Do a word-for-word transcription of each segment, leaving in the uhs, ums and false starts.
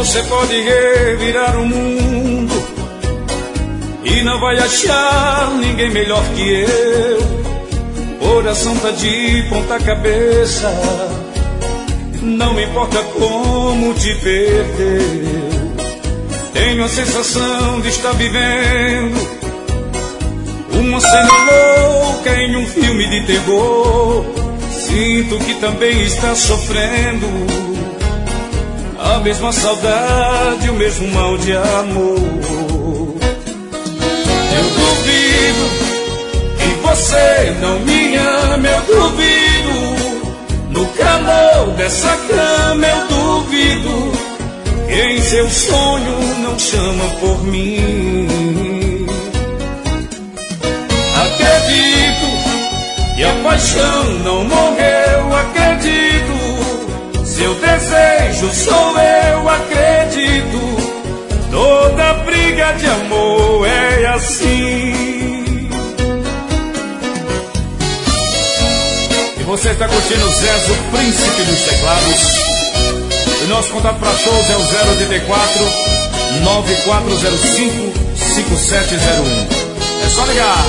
Você pode revirar o mundo e não vai achar ninguém melhor que eu. Coração tá de ponta cabeça, não me importa como te perdeu. Tenho a sensação de estar vivendo uma cena louca em um filme de terror. Sinto que também está sofrendo a mesma saudade, o mesmo mal de amor. Eu duvido que você não me ama, eu duvido. No calor dessa cama eu duvido que em seu sonho não chama por mim. Acredito que a paixão não morreu, acredito. Seu desejo sou eu, acredito. Toda briga de amor é assim. E você está curtindo o Zezo, príncipe dos teclados. O nosso contato para shows é o zero oito quatro, nove quatro zero cinco, cinco sete zero um. É só ligar.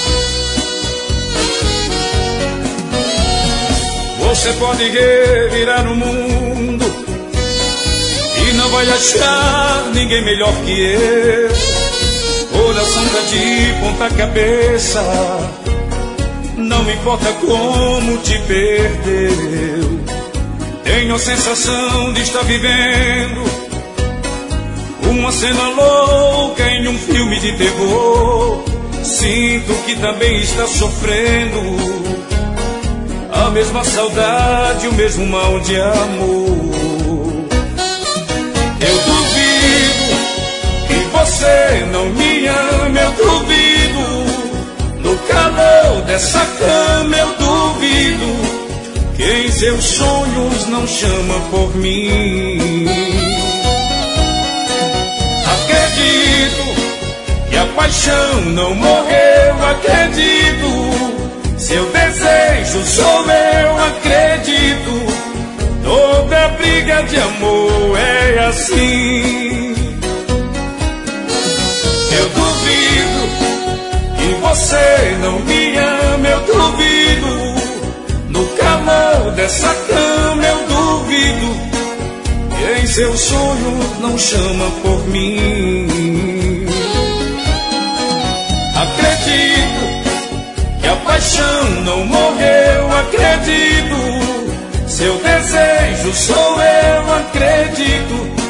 Você pode revirar o mundo e não vai achar ninguém melhor que eu. Coração tá de ponta cabeça, não me importa como te perdeu. Tenho a sensação de estar vivendo uma cena louca em um filme de terror. Sinto que também está sofrendo a mesma saudade, o mesmo mal de amor. Eu duvido que você não me ama, eu duvido. No calor dessa cama eu duvido que em seus sonhos não chama por mim. Acredito que a paixão não morreu, acredito. Seu desejo sou eu, acredito. Toda briga de amor é assim. Eu duvido que você não me ama, eu duvido. No calor dessa cama eu duvido que em seus sonhos não chama por mim. Acredito que a paixão não morreu, acredito. Seu desejo sou eu, acredito.